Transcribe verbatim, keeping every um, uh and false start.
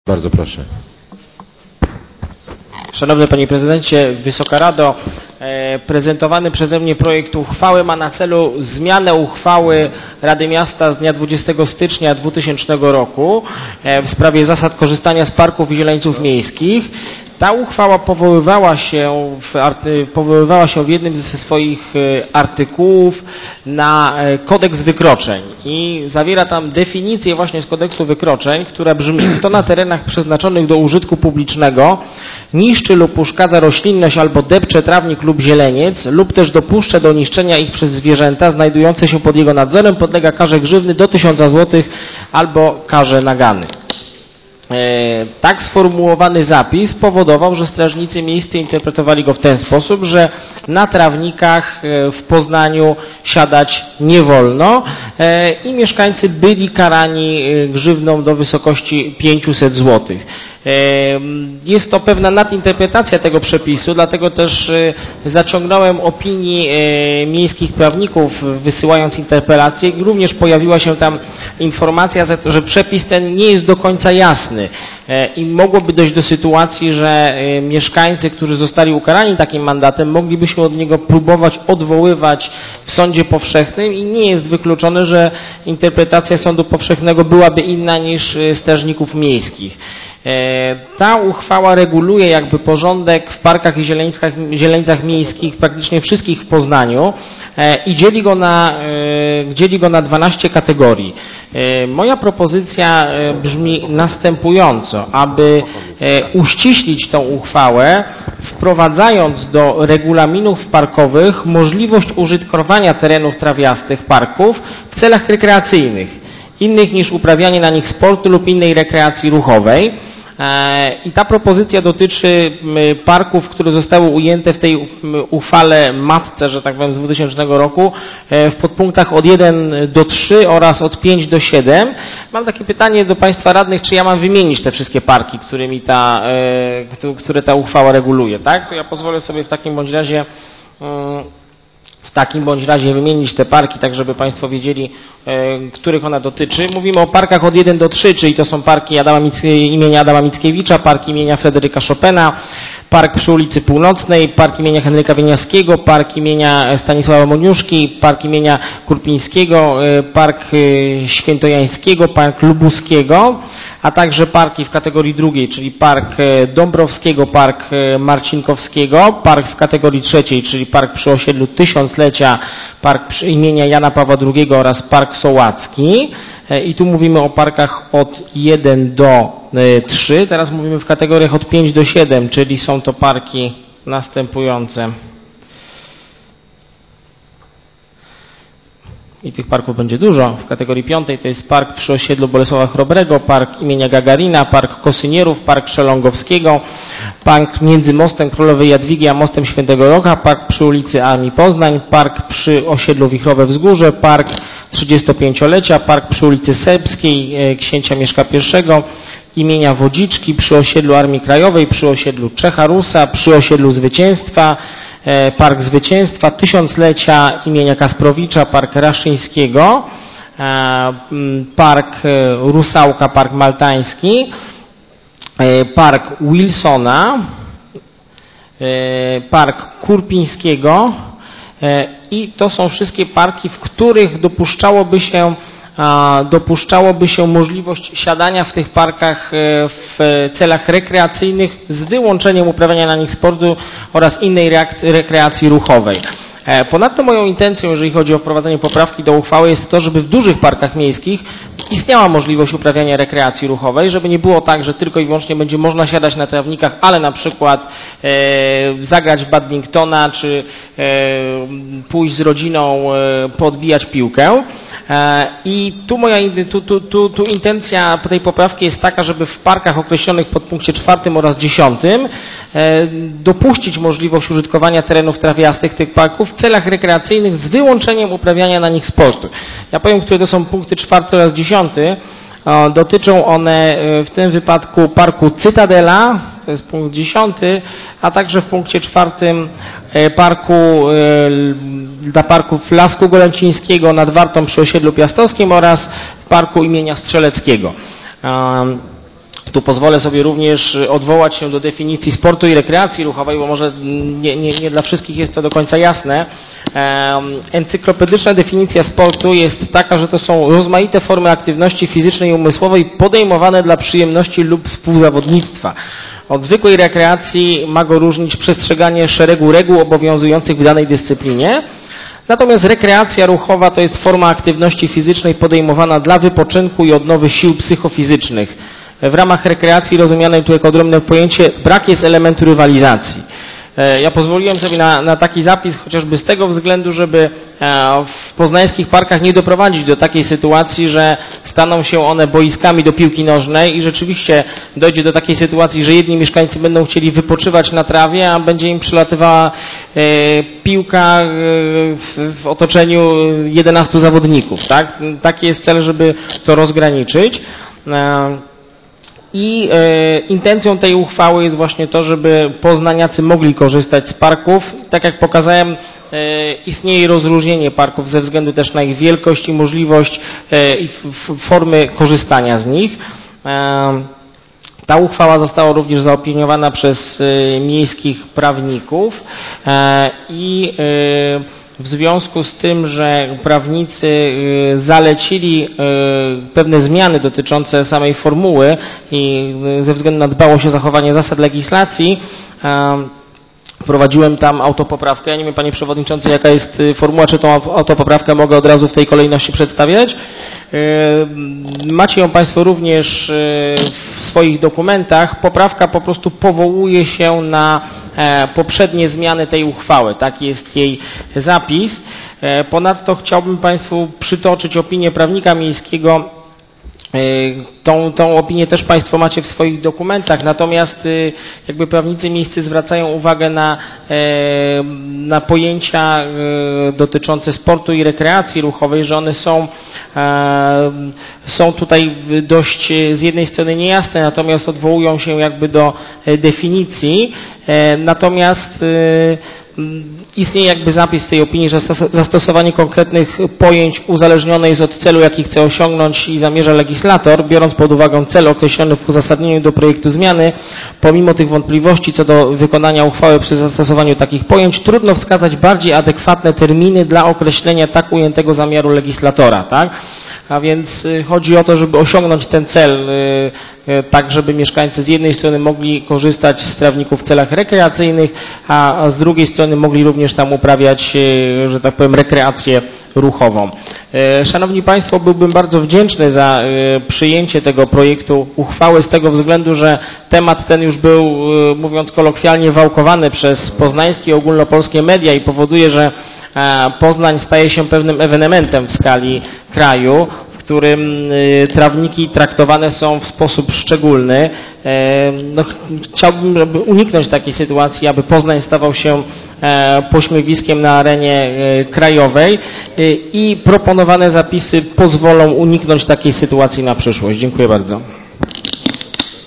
Bardzo proszę. Szanowny Panie Prezydencie, Wysoka Rado, prezentowany przeze mnie projekt uchwały ma na celu zmianę uchwały Rady Miasta z dnia dwudziestego stycznia dwutysięcznego roku w sprawie zasad korzystania z parków i zieleńców miejskich. Ta uchwała powoływała się w, powoływała się w jednym ze swoich artykułów na kodeks wykroczeń i zawiera tam definicję właśnie z kodeksu wykroczeń, która brzmi: kto na terenach przeznaczonych do użytku publicznego niszczy lub uszkadza roślinność albo depcze trawnik lub zieleniec lub też dopuszcza do niszczenia ich przez zwierzęta znajdujące się pod jego nadzorem, podlega karze grzywny do tysiąca złotych albo karze nagany. Tak sformułowany zapis powodował, że strażnicy miejscy interpretowali go w ten sposób, że na trawnikach w Poznaniu siadać nie wolno i mieszkańcy byli karani grzywną do wysokości pięciuset złotych. Jest to pewna nadinterpretacja tego przepisu, dlatego też zaciągnąłem opinii miejskich prawników, wysyłając interpelację. Również pojawiła się tam informacja, że przepis ten nie jest do końca jasny i mogłoby dojść do sytuacji, że mieszkańcy, którzy zostali ukarani takim mandatem, mogliby się od niego próbować odwoływać w sądzie powszechnym i nie jest wykluczone, że interpretacja sądu powszechnego byłaby inna niż strażników miejskich. Ta uchwała reguluje jakby porządek w parkach i zieleńcach, zieleńcach miejskich praktycznie wszystkich w Poznaniu i dzieli go na, dzieli go na dwanaście kategorii. Moja propozycja brzmi następująco, aby uściślić tą uchwałę, wprowadzając do regulaminów parkowych możliwość użytkowania terenów trawiastych parków w celach rekreacyjnych, innych niż uprawianie na nich sportu lub innej rekreacji ruchowej. I ta propozycja dotyczy parków, które zostały ujęte w tej uchwale matce, że tak powiem, z dwutysięcznego roku w podpunktach od jeden do trzech oraz od pięć do siedmiu. Mam takie pytanie do Państwa radnych, czy ja mam wymienić te wszystkie parki, którymi ta, które ta uchwała reguluje, tak? To ja pozwolę sobie w takim bądź razie w takim bądź razie wymienić te parki, tak żeby Państwo wiedzieli, e, których ona dotyczy. Mówimy o parkach od jeden do trzech, czyli to są parki Adama Mic- imienia Adama Mickiewicza, park imienia Fryderyka Chopina, park przy ulicy Północnej, park imienia Henryka Wieniawskiego, park imienia Stanisława Moniuszki, park imienia Kurpińskiego, e, park e, Świętojańskiego, park Lubuskiego, a także parki w kategorii drugiej, czyli park Dąbrowskiego, park Marcinkowskiego, park w kategorii trzeciej, czyli park przy osiedlu Tysiąclecia, park przy imienia Jana Pawła drugiego oraz park Sołacki. I tu mówimy o parkach od jeden do trzech. Teraz mówimy w kategoriach od pięć do siedmiu, czyli są to parki następujące. I tych parków będzie dużo. W kategorii piątej to jest park przy osiedlu Bolesława Chrobrego, park imienia Gagarina, park Kosynierów, park Szelongowskiego, park między mostem Królowej Jadwigi a mostem Świętego Rocha, park przy ulicy Armii Poznań, park przy osiedlu Wichrowe Wzgórze, park trzydziestopięciolecia, park przy ulicy Serbskiej księcia Mieszka pierwszego, imienia Wodziczki, przy osiedlu Armii Krajowej, przy osiedlu Czecharusa, przy osiedlu Zwycięstwa, Park Zwycięstwa, Tysiąclecia imienia Kasprowicza, Park Raszyńskiego, Park Rusałka, Park Maltański, Park Wilsona, Park Kurpińskiego i to są wszystkie parki, w których dopuszczałoby się dopuszczałoby się możliwość siadania w tych parkach w celach rekreacyjnych z wyłączeniem uprawiania na nich sportu oraz innej rekreacji ruchowej. Ponadto moją intencją, jeżeli chodzi o wprowadzenie poprawki do uchwały, jest to, żeby w dużych parkach miejskich istniała możliwość uprawiania rekreacji ruchowej, żeby nie było tak, że tylko i wyłącznie będzie można siadać na trawnikach, ale na przykład e, zagrać w badmintona, czy e, pójść z rodziną, e, podbijać piłkę. I tu moja tu, tu, tu, tu intencja tej poprawki jest taka, żeby w parkach określonych w podpunkcie czwartym oraz dziesiątym dopuścić możliwość użytkowania terenów trawiastych tych parków w celach rekreacyjnych z wyłączeniem uprawiania na nich sportu. Ja powiem, które to są punkty czwarty oraz dziesiąty. Dotyczą one w tym wypadku parku Cytadela, to jest punkt dziesiąty, a także w punkcie czwartym parku dla parków Lasku Golęcińskiego nad Wartą przy osiedlu Piastowskim oraz parku imienia Strzeleckiego. Tu pozwolę sobie również odwołać się do definicji sportu i rekreacji ruchowej, bo może nie, nie, nie dla wszystkich jest to do końca jasne. Encyklopedyczna definicja sportu jest taka, że to są rozmaite formy aktywności fizycznej i umysłowej podejmowane dla przyjemności lub współzawodnictwa. Od zwykłej rekreacji ma go różnić przestrzeganie szeregu reguł obowiązujących w danej dyscyplinie. Natomiast rekreacja ruchowa to jest forma aktywności fizycznej podejmowana dla wypoczynku i odnowy sił psychofizycznych. W ramach rekreacji rozumianej tu jako odrębne pojęcie brak jest elementu rywalizacji. Ja pozwoliłem sobie na, na taki zapis chociażby z tego względu, żeby w poznańskich parkach nie doprowadzić do takiej sytuacji, że staną się one boiskami do piłki nożnej i rzeczywiście dojdzie do takiej sytuacji, że jedni mieszkańcy będą chcieli wypoczywać na trawie, a będzie im przylatywała piłka w, w otoczeniu jedenastu zawodników. Tak? Taki jest cel, żeby to rozgraniczyć. I e, intencją tej uchwały jest właśnie to, żeby poznaniacy mogli korzystać z parków. Tak jak pokazałem, e, istnieje rozróżnienie parków ze względu też na ich wielkość i możliwość e, i f, f, formy korzystania z nich. E, ta uchwała została również zaopiniowana przez e, miejskich prawników e, i e, w związku z tym, że prawnicy zalecili pewne zmiany dotyczące samej formuły i ze względu na dbałość o zachowanie zasad legislacji, wprowadziłem tam autopoprawkę. Ja nie wiem, panie przewodniczący, jaka jest formuła, czy tą autopoprawkę mogę od razu w tej kolejności przedstawiać. Macie ją państwo również w swoich dokumentach. Poprawka po prostu powołuje się na poprzednie zmiany tej uchwały. Taki jest jej zapis. Ponadto chciałbym państwu przytoczyć opinię prawnika miejskiego. Tą, tą opinię też państwo macie w swoich dokumentach, natomiast jakby prawnicy miejscy zwracają uwagę na, na pojęcia dotyczące sportu i rekreacji ruchowej, że one są, są tutaj dość z jednej strony niejasne, natomiast odwołują się jakby do definicji, natomiast istnieje jakby zapis w tej opinii, że zastosowanie konkretnych pojęć uzależnione jest od celu, jaki chce osiągnąć i zamierza legislator, biorąc pod uwagę cel określony w uzasadnieniu do projektu zmiany. Pomimo tych wątpliwości co do wykonania uchwały przy zastosowaniu takich pojęć, trudno wskazać bardziej adekwatne terminy dla określenia tak ujętego zamiaru legislatora, tak? A więc chodzi o to, żeby osiągnąć ten cel, tak żeby mieszkańcy z jednej strony mogli korzystać z trawników w celach rekreacyjnych, a z drugiej strony mogli również tam uprawiać, że tak powiem, rekreację ruchową. Szanowni Państwo, byłbym bardzo wdzięczny za przyjęcie tego projektu uchwały z tego względu, że temat ten już był, mówiąc kolokwialnie, wałkowany przez poznańskie i ogólnopolskie media i powoduje, że Poznań staje się pewnym ewenementem w skali kraju, w którym trawniki traktowane są w sposób szczególny. No, chciałbym żeby uniknąć takiej sytuacji, aby Poznań stawał się pośmiewiskiem na arenie krajowej i proponowane zapisy pozwolą uniknąć takiej sytuacji na przyszłość. Dziękuję bardzo.